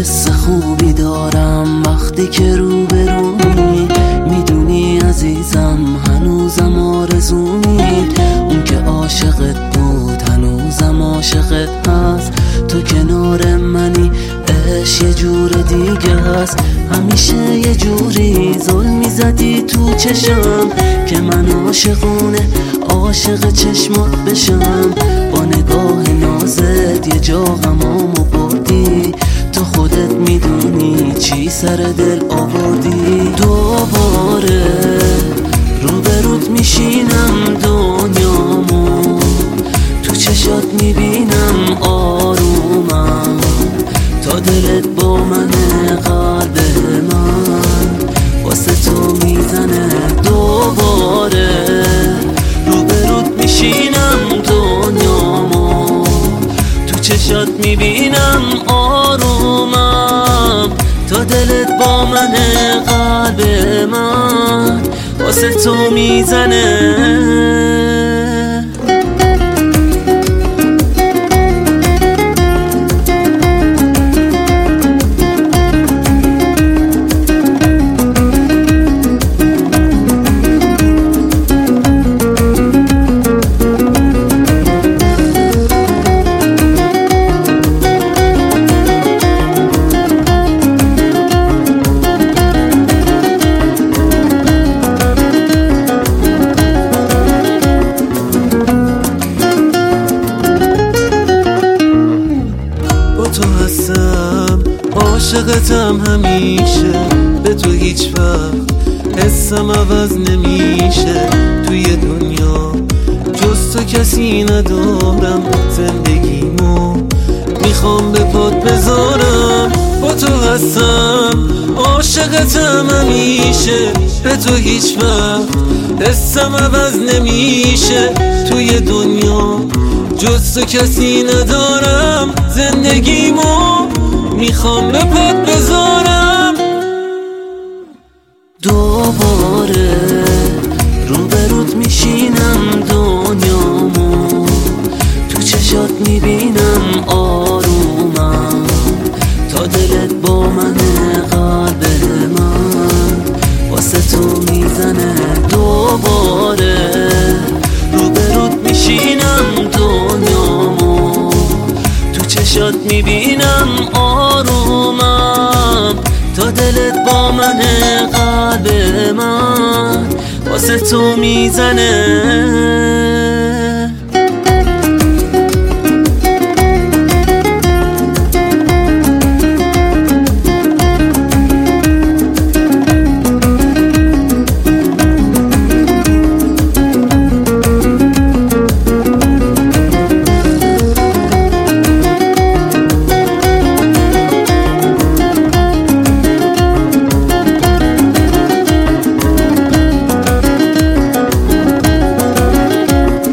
حس خوبی دارم وقتی که روبرومی، میدونی عزیزم هنوزم آرزومی. اون که عاشقت بود هنوزم عاشقت هست، تو کنار منی عشق یه جور دیگه است. همیشه یه جوری ظلمی زدی تو چشم که من عاشقونه عاشق چشمات بشم. با نگاه نازت یه جا غمامو بردی، تو خودت میدونی چی سر دل آوردی. دوباره روبروت میشینم دنیامو، تو چشات میبینم آرومم، تا دلت با منه قلب من واسه تو میزنه. دوباره روبروت میشینم دنیامو، تو چشات میبینم آرومم، تا دلت با منه قلب من واسه تو میزنه. عاشقتم همیشه، به تو هیچ وقت حسم عوض نمیشه. توی دنیا جز تو کسی ندارم، زندگیمو میخوام به پات بذارم. با تو هستم عاشقتم همیشه، به تو هیچ وقت حسم عوض نمیشه. توی دنیا جز تو کسی ندارم، زندگیمو میخوام به پات بذارم. دوباره روبروت میشینم دنیامو، تو چشات میبینم آرومم، تا دلت با منه قلب من واسه تو میزنه. دوباره روبروت میشینم دنیامو، تو چشات میبینم آرومم، تا دلت با منه قلب من واسه تو میزنه.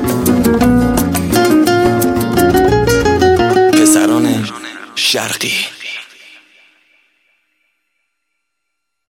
شرقی